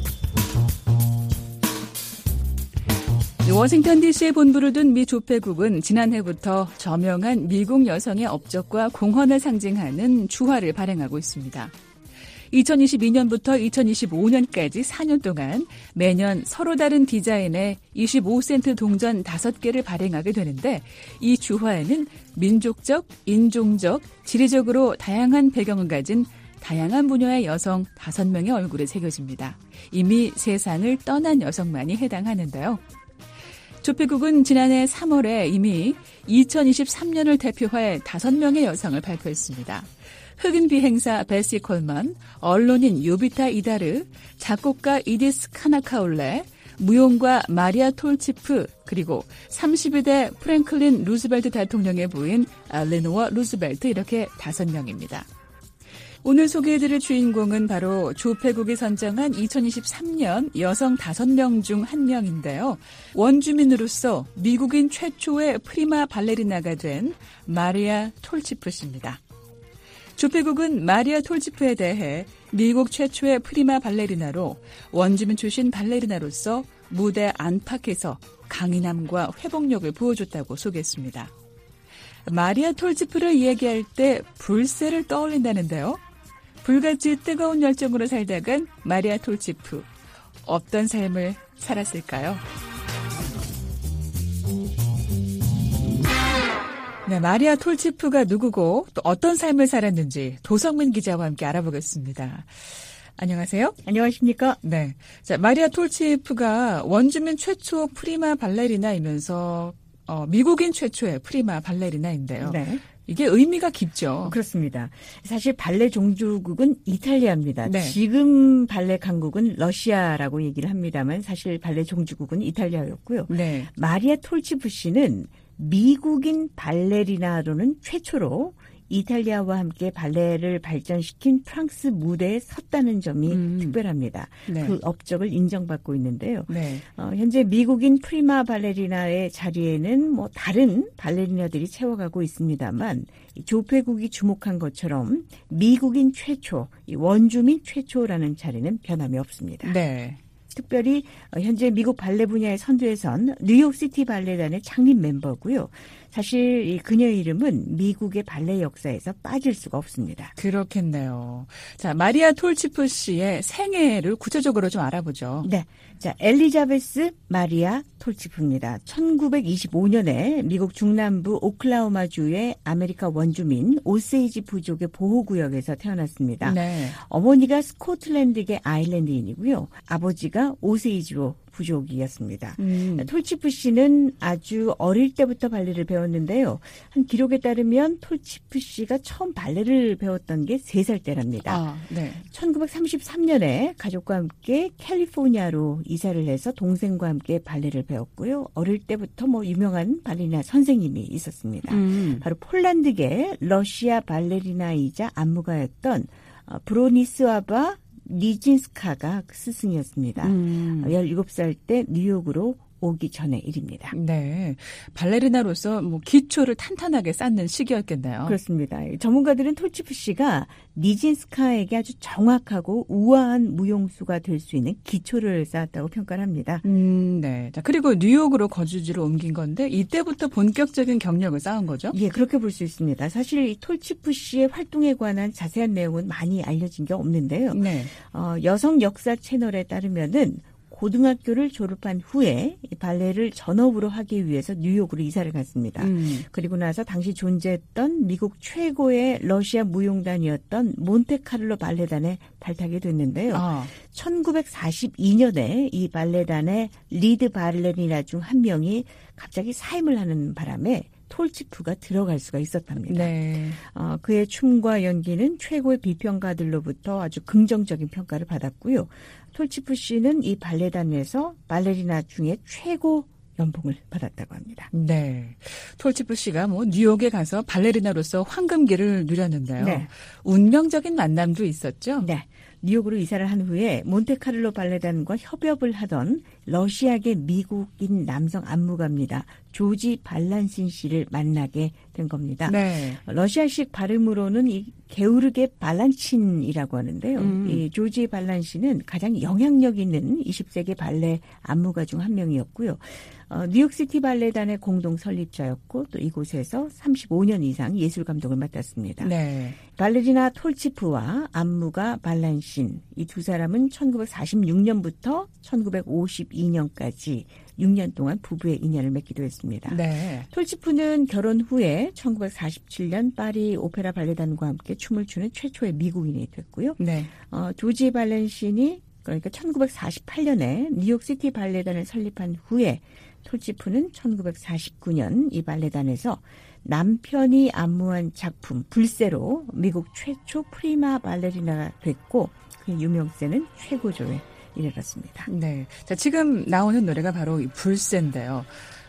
워싱턴 DC에 본부를 둔 미 조폐국은 지난해부터 저명한 미국 여성의 업적과 공헌을 상징하는 주화를 발행하고 있습니다. 2022년부터 2025년까지 4년 동안 매년 서로 다른 디자인의 25센트 동전 5개를 발행하게 되는데 이 주화에는 민족적, 인종적, 지리적으로 다양한 배경을 가진 다양한 분야의 여성 5명의 얼굴이 새겨집니다. 이미 세상을 떠난 여성만이 해당하는데요. 조폐국은 지난해 3월에 이미 2023년을 대표할 5명의 여성을 발표했습니다. 흑인 비행사 베시 콜만, 언론인 요비타 이다르, 작곡가 이디스 카나카울레, 무용가 마리아 톨치프, 그리고 32대 프랭클린 루즈벨트 대통령의 부인 레노어 루즈벨트 이렇게 5명입니다. 오늘 소개해드릴 주인공은 바로 조폐국이 선정한 2023년 여성 5명 중 1명인데요. 원주민으로서 미국인 최초의 프리마 발레리나가 된 마리아 톨치프 씨입니다. 조폐국은 마리아 톨치프에 대해 미국 최초의 프리마 발레리나로 원주민 출신 발레리나로서 무대 안팎에서 강인함과 회복력을 부어줬다고 소개했습니다. 마리아 톨치프를 이야기할 때 불새를 떠올린다는데요. 불같이 뜨거운 열정으로 살다간 마리아 톨치프. 어떤 삶을 살았을까요? 네, 마리아 톨치프가 누구고 또 어떤 삶을 살았는지 도성민 기자와 함께 알아보겠습니다. 안녕하세요. 안녕하십니까? 네. 자, 마리아 톨치프가 원주민 최초 프리마 발레리나이면서 미국인 최초의 프리마 발레리나인데요. 네. 이게 의미가 깊죠. 그렇습니다. 사실 발레 종주국은 이탈리아입니다. 네. 지금 발레 강국은 러시아라고 얘기를 합니다만 사실 발레 종주국은 이탈리아였고요. 네. 마리아 톨치프 씨는 미국인 발레리나로는 최초로 이탈리아와 함께 발레를 발전시킨 프랑스 무대에 섰다는 점이 특별합니다. 네. 그 업적을 인정받고 있는데요. 네. 현재 미국인 프리마 발레리나의 자리에는 뭐 다른 발레리나들이 채워가고 있습니다만 조폐국이 주목한 것처럼 미국인 최초, 원주민 최초라는 자리는 변함이 없습니다. 네. 특별히 현재 미국 발레 분야의 선두에 선 뉴욕시티 발레단의 창립 멤버고요. 사실 이 그녀의 이름은 미국의 발레 역사에서 빠질 수가 없습니다. 그렇겠네요. 자, 마리아 톨치프 씨의 생애를 구체적으로 좀 알아보죠. 네. 자, 엘리자베스 마리아 톨치프입니다. 1925년에 미국 중남부 오클라호마주의 아메리카 원주민 오세이지 부족의 보호구역에서 태어났습니다. 네. 어머니가 스코틀랜드계 아일랜드인이고요. 아버지가 오세이지로 부족이었습니다. 톨치프 씨는 아주 어릴 때부터 발레를 배웠는데요. 한 기록에 따르면 톨치프 씨가 처음 발레를 배웠던 게 3살 때랍니다. 아, 네. 1933년에 가족과 함께 캘리포니아로 이사를 해서 동생과 함께 발레를 배웠고요. 어릴 때부터 뭐 유명한 발레리나 선생님이 있었습니다. 바로 폴란드계 러시아 발레리나이자 안무가였던 브로니스와바 니진스카가 스승이었습니다. 17살 때 뉴욕으로 오기 전의 일입니다. 네. 발레리나로서 뭐 기초를 탄탄하게 쌓는 시기였겠네요. 그렇습니다. 전문가들은 톨치프 씨가 니진스카에게 아주 정확하고 우아한 무용수가 될 수 있는 기초를 쌓았다고 평가를 합니다. 네. 자, 그리고 뉴욕으로 거주지를 옮긴 건데 이때부터 본격적인 경력을 쌓은 거죠? 예, 그렇게 볼 수 있습니다. 사실 이 톨치프 씨의 활동에 관한 자세한 내용은 많이 알려진 게 없는데요. 네. 여성 역사 채널에 따르면은 고등학교를 졸업한 후에 발레를 전업으로 하기 위해서 뉴욕으로 이사를 갔습니다. 그리고 나서 당시 존재했던 미국 최고의 러시아 무용단이었던 몬테카를로 발레단에 발탁이 됐는데요. 1942년에 이 발레단의 리드 발레리나 중 한 명이 갑자기 사임을 하는 바람에 톨치프가 들어갈 수가 있었답니다. 네. 그의 춤과 연기는 최고의 비평가들로부터 아주 긍정적인 평가를 받았고요. 톨치프 씨는 이 발레단에서 발레리나 중에 최고 연봉을 받았다고 합니다. 네. 톨치프 씨가 뭐 뉴욕에 가서 발레리나로서 황금기를 누렸는데요. 네. 운명적인 만남도 있었죠? 네. 뉴욕으로 이사를 한 후에 몬테카를로 발레단과 협업을 하던 러시아계 미국인 남성 안무가입니다. 조지 발란신 씨를 만나게 된 겁니다. 네. 러시아식 발음으로는 이 게우르게 발란친이라고 하는데요. 이 조지 발란신은 가장 영향력 있는 20세기 발레 안무가 중 한 명이었고요. 뉴욕시티 발레단의 공동 설립자였고 또 이곳에서 35년 이상 예술 감독을 맡았습니다. 네. 발레리나 톨치프와 안무가 발란신 이 두 사람은 1946년부터 1952년까지 6년 동안 부부의 인연을 맺기도 했습니다. 네. 톨치프는 결혼 후에 1947년 파리 오페라 발레단과 함께 춤을 추는 최초의 미국인이 됐고요. 네. 조지 발란신이 그러니까 1948년에 뉴욕시티 발레단을 설립한 후에 톨치프는 1949년 이 발레단에서 남편이 안무한 작품 불새로 미국 최초 프리마 발레리나가 됐고 그 유명세는 최고조에 이르렀습니다. 네. 자, 지금 나오는 노래가 바로 이 불새인데요.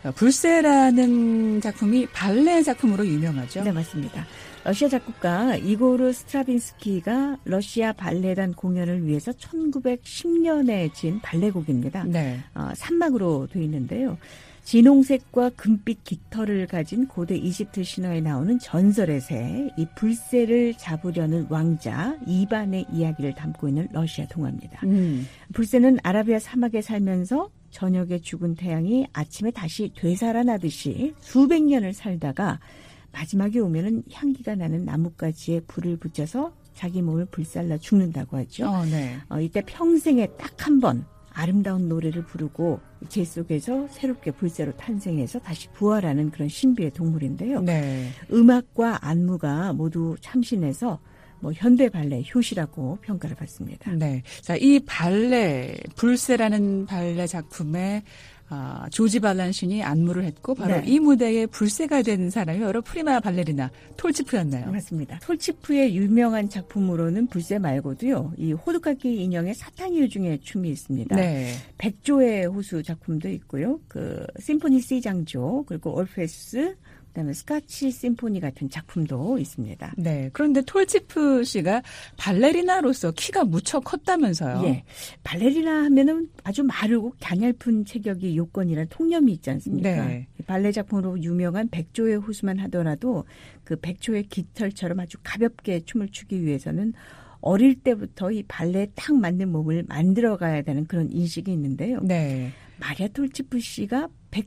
불새라는 작품이 발레 작품으로 유명하죠? 네, 맞습니다. 러시아 작곡가 이고르 스트라빈스키가 러시아 발레단 공연을 위해서 1910년에 지은 발레곡입니다. 네. 3막으로 되어 있는데요. 진홍색과 금빛 깃털을 가진 고대 이집트 신화에 나오는 전설의 새, 이 불새를 잡으려는 왕자 이반의 이야기를 담고 있는 러시아 동화입니다. 불새는 아라비아 사막에 살면서 저녁에 죽은 태양이 아침에 다시 되살아나듯이 수백 년을 살다가 마지막에 오면은 향기가 나는 나뭇가지에 불을 붙여서 자기 몸을 불살라 죽는다고 하죠. 네. 이때 평생에 딱 한 번 아름다운 노래를 부르고 제 속에서 새롭게 불새로 탄생해서 다시 부활하는 그런 신비의 동물인데요. 네. 음악과 안무가 모두 참신해서 뭐 현대 발레 효시라고 평가를 받습니다. 네. 자, 이 발레 불새라는 발레 작품의 조지 발란신이 안무를 했고 바로 네. 이 무대의 불새가 된 사람이 바로 프리마 발레리나 톨치프였나요? 맞습니다. 톨치프의 유명한 작품으로는 불새 말고도요. 이 호두깎이 인형의 사탕이유 중에 춤이 있습니다. 네. 백조의 호수 작품도 있고요. 그 심포니 C장조 그리고 올페우스 그다음에 스카치 심포니 같은 작품도 있습니다. 네. 그런데 톨치프 씨가 발레리나로서 키가 무척 컸다면서요? 예. 발레리나 하면은 아주 마르고 가냘픈 체격이 요건이라는 통념이 있지 않습니까? 네. 발레 작품으로 유명한 백조의 호수만 하더라도 그 백조의 깃털처럼 아주 가볍게 춤을 추기 위해서는 어릴 때부터 이 발레에 딱 맞는 몸을 만들어가야 되는 그런 인식이 있는데요. 네. 마리아 톨치프 씨가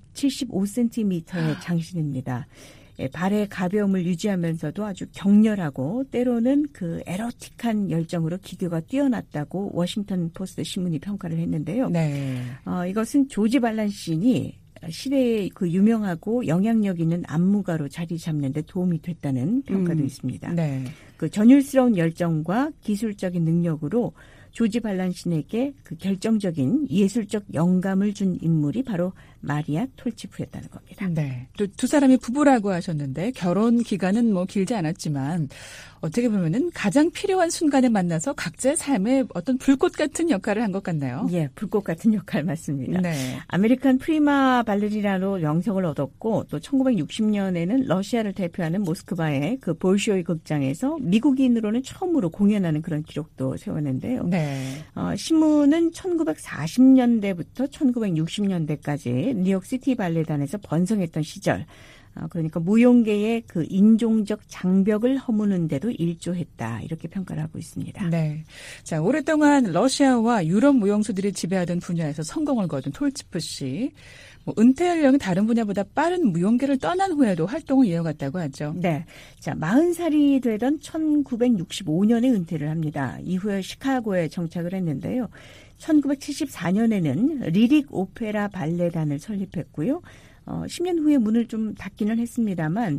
175cm의 장신입니다. 예, 발의 가벼움을 유지하면서도 아주 격렬하고 때로는 그 에로틱한 열정으로 기교가 뛰어났다고 워싱턴 포스트 신문이 평가를 했는데요. 네. 이것은 조지 발란신이 시대의 그 유명하고 영향력 있는 안무가로 자리 잡는 데 도움이 됐다는 평가도 있습니다. 네. 그 전율스러운 열정과 기술적인 능력으로 조지 발란신에게 그 결정적인 예술적 영감을 준 인물이 바로 마리아 톨치프였다는 겁니다. 네. 또 두 사람이 부부라고 하셨는데 결혼 기간은 뭐 길지 않았지만 어떻게 보면은 가장 필요한 순간에 만나서 각자의 삶에 어떤 불꽃 같은 역할을 한 것 같나요? 예, 불꽃 같은 역할 맞습니다. 네. 아메리칸 프리마 발레리나로 명성을 얻었고 또 1960년에는 러시아를 대표하는 모스크바의 그 볼쇼이 극장에서 미국인으로는 처음으로 공연하는 그런 기록도 세웠는데요. 네. 신문은 1940년대부터 1960년대까지 뉴욕 시티 발레단에서 번성했던 시절, 그러니까 무용계의 그 인종적 장벽을 허무는데도 일조했다 이렇게 평가를 하고 있습니다. 네. 자, 오랫동안 러시아와 유럽 무용수들이 지배하던 분야에서 성공을 거둔 톨치프 씨. 은퇴 연령이 다른 분야보다 빠른 무용계를 떠난 후에도 활동을 이어갔다고 하죠. 네. 자, 40살이 되던 1965년에 은퇴를 합니다. 이후에 시카고에 정착을 했는데요. 1974년에는 리릭 오페라 발레단을 설립했고요. 10년 후에 문을 좀 닫기는 했습니다만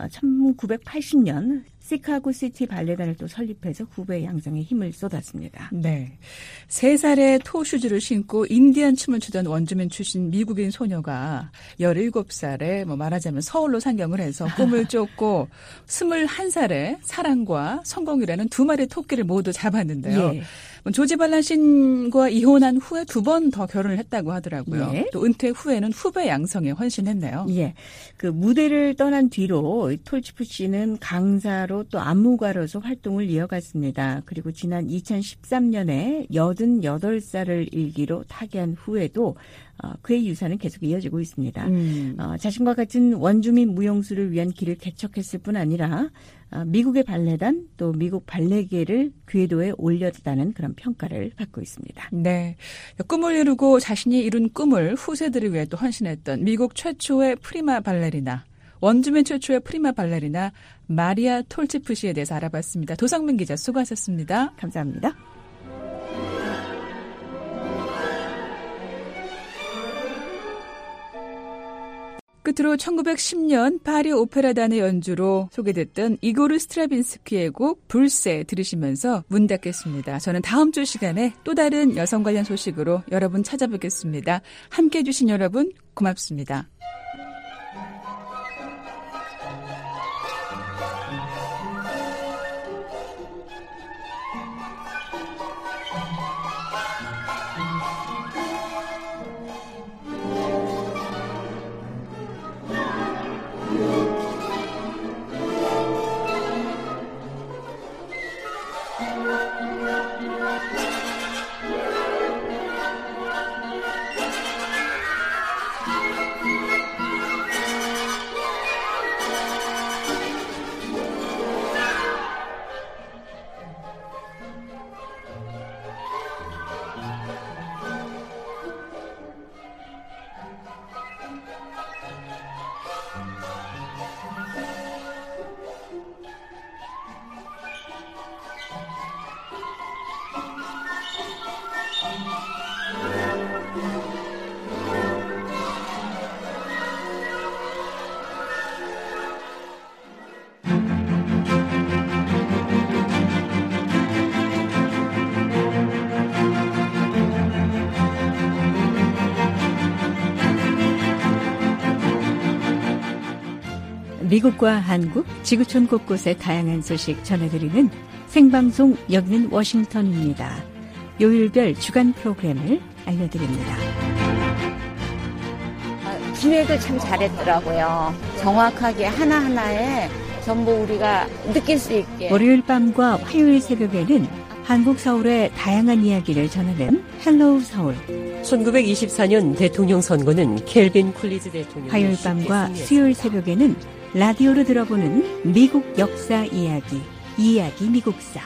1980년 시카고 시티 발레단을 또 설립해서 후배 양성에 힘을 쏟았습니다. 네. 3살에 토슈즈를 신고 인디안 춤을 추던 원주민 출신 미국인 소녀가 17살에 말하자면 서울로 상경을 해서 꿈을 쫓고 21살에 사랑과 성공이라는 두 마리 토끼를 모두 잡았는데요. 예. 조지 발란신과 이혼한 후에 2번 더 결혼을 했다고 하더라고요. 예. 또 은퇴 후에는 후배 양성에 헌신했네요. 예. 그 무대를 떠난 뒤로 톨치프 씨는 강사로 또 안무가로서 활동을 이어갔습니다. 그리고 지난 2013년에 88살을 일기로 타계한 후에도 그의 유산은 계속 이어지고 있습니다. 자신과 같은 원주민 무용수를 위한 길을 개척했을 뿐 아니라 미국의 발레단 또 미국 발레계를 궤도에 올렸다는 그런 평가를 받고 있습니다. 네. 꿈을 이루고 자신이 이룬 꿈을 후세들을 위해 또 헌신했던 미국 최초의 프리마 발레리나, 원주민 최초의 프리마 발레리나 마리아 톨치프 씨에 대해서 알아봤습니다. 도성민 기자 수고하셨습니다. 감사합니다. 끝으로 1910년 파리 오페라단의 연주로 소개됐던 이고르 스트라빈스키의 곡 불새 들으시면서 문 닫겠습니다. 저는 다음 주 시간에 또 다른 여성 관련 소식으로 여러분 찾아뵙겠습니다. 함께해 주신 여러분 고맙습니다. 미국과 한국, 지구촌 곳곳의 다양한 소식 전해드리는 생방송 여기는 워싱턴입니다. 요일별 주간 프로그램을 알려드립니다. 기획을 참 잘했더라고요. 정확하게 하나하나에 전부 우리가 느낄 수 있게. 월요일 밤과 화요일 새벽에는 한국 서울의 다양한 이야기를 전하는 헬로우 서울. 1924년 대통령 선거는 켈빈 쿨리즈 대통령이 화요일 밤과 수요일 새벽에는 라디오로 들어보는 미국 역사 이야기 미국사.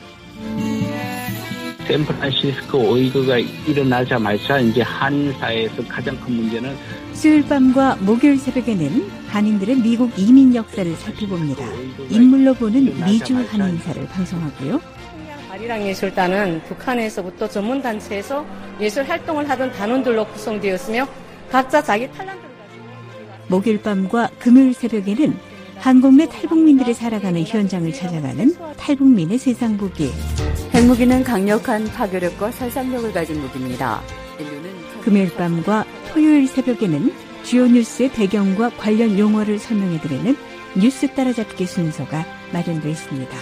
샌프란시스코 오이그가 일어나자마자 이제 한인 사회에서 가장 큰 문제는 수요일 밤과 목요일 새벽에는 한인들의 미국 이민 역사를 살펴봅니다. 인물로 보는 미주 한인사를 방송하고요. 아리랑예술단은 북한에서부터 전문단체에서 예술 활동을 하던 단원들로 구성되었으며 각자 자기 탤런트를 가지고 목요일 밤과 금요일 새벽에는 한국 내 탈북민들이 살아가는 현장을 찾아가는 탈북민의 세상 보기. 핵무기는 강력한 파괴력과 살상력을 가진 무기입니다. 금요일 밤과 토요일 새벽에는 주요 뉴스의 배경과 관련 용어를 설명해드리는 뉴스 따라잡기 순서가 마련되어 있습니다.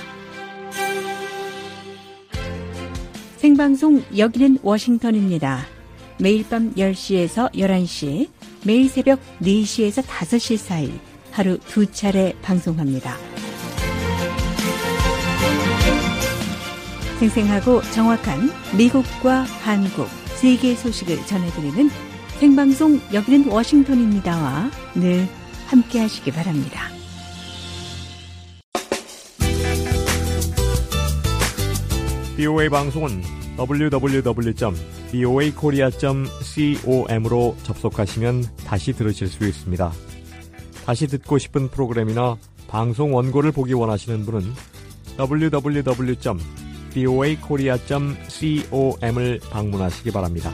생방송 여기는 워싱턴입니다. 매일 밤 10시에서 11시, 매일 새벽 4시에서 5시 사이 하루 2차례 방송합니다. 생생하고 정확한 미국과 한국, 세계 소식을 전해드리는 생방송 여기는 워싱턴입니다와 늘 함께 하시기 바랍니다. BOA 방송은 www.boakorea.com으로 접속하시면 다시 들으실 수 있습니다. 다시 듣고 싶은 프로그램이나 방송 원고를 보기 원하시는 분은 www.boakorea.com을 방문하시기 바랍니다.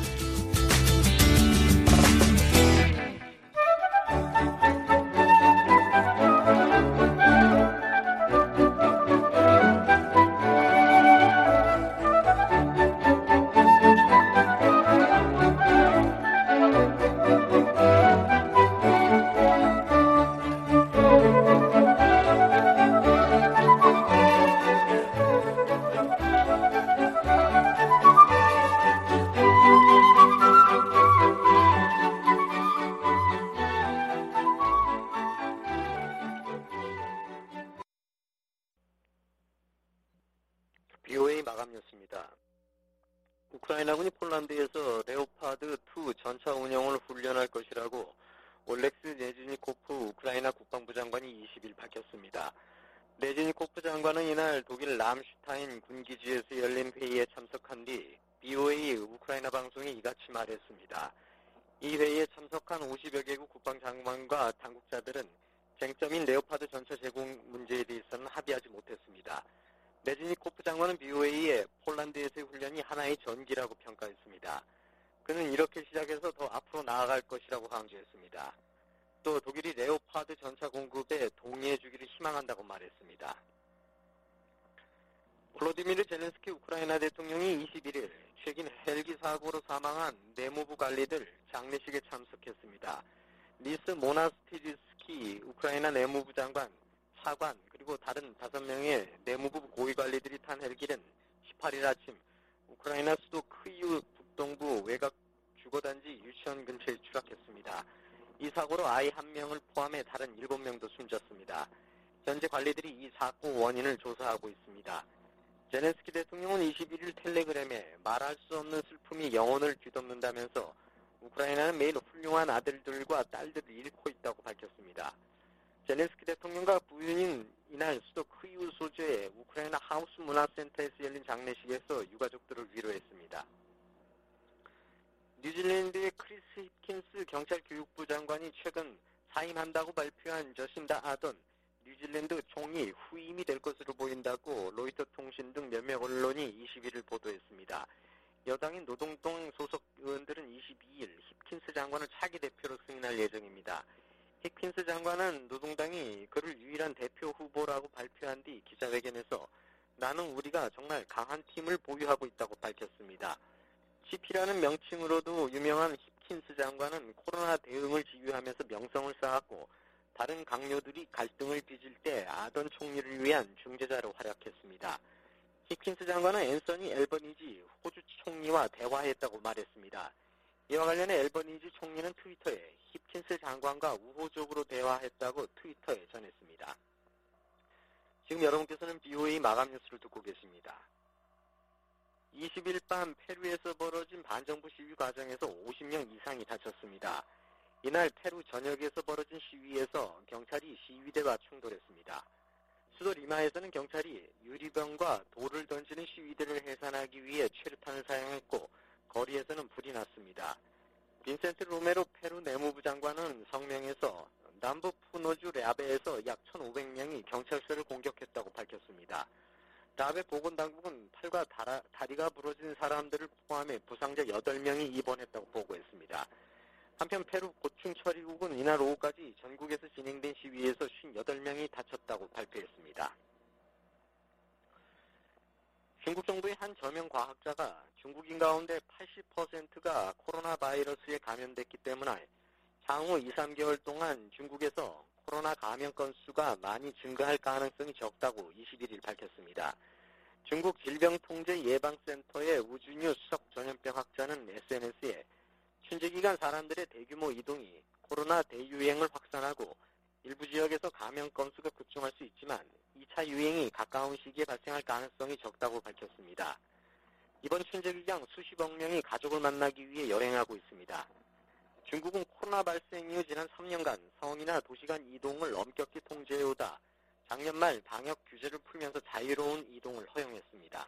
BOA 마감이었습니다. 우크라이나군이 폴란드에서 레오파드2 전차 운영을 훈련할 것이라고 올렉스 레즈니코프 우크라이나 국방부 장관이 20일 밝혔습니다. 레즈니코프 장관은 이날 독일 람슈타인 군기지에서 열린 회의에 참석한 뒤 BOA 우크라이나 방송에 이같이 말했습니다. 이 회의에 참석한 50여 개국 국방장관과 당국자들은 쟁점인 레오파드 전차 제공 문제에 대해서는 합의하지 못했습니다. 레즈니코프 장관은 BOA의 폴란드에서의 훈련이 하나의 전기라고 평가했습니다. 그는 이렇게 시작해서 더 앞으로 나아갈 것이라고 강조했습니다. 또 독일이 레오파드 전차 공급에 동의해주기를 희망한다고 말했습니다. 볼로디미르 젤렌스키 우크라이나 대통령이 21일 최근 헬기 사고로 사망한 내무부 관리들 장례식에 참석했습니다. 리스 모나스티르스키 우크라이나 내무부 장관, 차관 그리고 다른 5명의 내무부 고위관리들이 탄 헬기는 18일 아침 우크라이나 수도 크이우 북동부 외곽 주거단지 유치원 근처에 추락했습니다. 이 사고로 아이 1명을 포함해 다른 7명도 숨졌습니다. 현재 관리들이 이 사고 원인을 조사하고 있습니다. 젤렌스키 대통령은 21일 텔레그램에 말할 수 없는 슬픔이 영혼을 뒤덮는다면서 우크라이나는 매일 훌륭한 아들들과 딸들을 잃고 있다고 밝혔습니다. 젤렌스키 대통령과 부인인 이날 수도 크이우 소재의 우크라이나 하우스 문화센터에서 열린 장례식에서 유가족들을 위로했습니다. 뉴질랜드의 크리스 힙킨스 경찰 교육부 장관이 최근 사임한다고 발표한 저신다 아던 뉴질랜드 총리 후임이 될 것으로 보인다고 로이터 통신 등 몇몇 언론이 21일 보도했습니다. 여당인 노동당 소속 의원들은 22일 힙킨스 장관을 차기 대표로 승인할 예정입니다. 힙킨스 장관은 노동당이 그를 유일한 대표 후보라고 발표한 뒤 기자회견에서 나는 우리가 정말 강한 팀을 보유하고 있다고 밝혔습니다. CP라는 명칭으로도 유명한 힙킨스 장관은 코로나 대응을 지휘하면서 명성을 쌓았고 다른 강요들이 갈등을 빚을 때 아던 총리를 위한 중재자로 활약했습니다. 힙킨스 장관은 앤서니 앨버니지 호주 총리와 대화했다고 말했습니다. 이와 관련해 앨버니지 총리는 트위터에 힙킨스 장관과 우호적으로 대화했다고 트위터에 전했습니다. 지금 여러분께서는 BOA 마감 뉴스를 듣고 계십니다. 20일 밤 페루에서 벌어진 반정부 시위 과정에서 50명 이상이 다쳤습니다. 이날 페루 전역에서 벌어진 시위에서 경찰이 시위대와 충돌했습니다. 수도 리마에서는 경찰이 유리병과 돌을 던지는 시위대를 해산하기 위해 최루탄을 사용했고 거리에서는 불이 났습니다. 빈센트 로메로 페루 내무부 장관은 성명에서 남부 푸노주 라베에서 약 1,500명이 경찰서를 공격했다고 밝혔습니다. 라베 보건당국은 팔과 다리가 부러진 사람들을 포함해 부상자 8명이 입원했다고 보고했습니다. 한편 페루 고충처리국은 이날 오후까지 전국에서 진행된 시위에서 58명이 다쳤다고 발표했습니다. 중국 정부의 한 저명 과학자가 중국인 가운데 80%가 코로나 바이러스에 감염됐기 때문에 향후 2, 3개월 동안 중국에서 코로나 감염 건수가 많이 증가할 가능성이 적다고 21일 밝혔습니다. 중국 질병통제예방센터의 우준유 수석 전염병 학자는 SNS에 춘제기간 사람들의 대규모 이동이 코로나 대유행을 확산하고 일부 지역에서 감염 건수가 급증할 수 있지만 2차 유행이 가까운 시기에 발생할 가능성이 적다고 밝혔습니다. 이번 춘제기간 수십억 명이 가족을 만나기 위해 여행하고 있습니다. 중국은 코로나 발생 이후 지난 3년간 성이나 도시 간 이동을 엄격히 통제해오다 작년 말 방역 규제를 풀면서 자유로운 이동을 허용했습니다.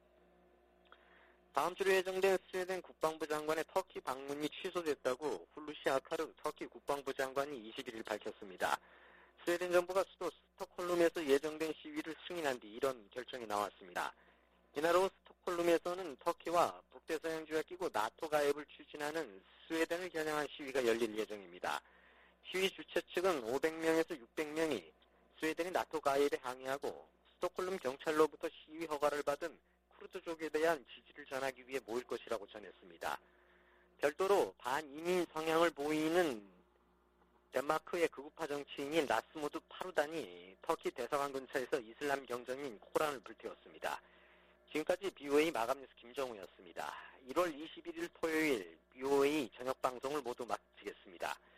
다음 주로 예정된 스웨덴 국방부 장관의 터키 방문이 취소됐다고 훌루시 아카르 터키 국방부 장관이 21일 밝혔습니다. 스웨덴 정부가 수도 스톡홀름에서 예정된 시위를 승인한 뒤 이런 결정이 나왔습니다. 이날 오후 스톡홀름에서는 터키와 북대서양조약 기구 나토 가입을 추진하는 스웨덴을 겨냥한 시위가 열릴 예정입니다. 시위 주최 측은 500명에서 600명이 스웨덴이 나토 가입에 항의하고 스톡홀름 경찰로부터 시위 허가를 받은 쿠르드족에 대한 지지를 전하기 위해 모일 것이라고 전했습니다. 별도로 반이민 성향을 보이는 덴마크의 극우파 정치인인 라스무드 파루단이 터키 대사관 근처에서 이슬람 경전인 코란을 불태웠습니다. 지금까지 BOA 마감 뉴스 김정우였습니다. 1월 21일 토요일 BOA 저녁 방송을 모두 마치겠습니다.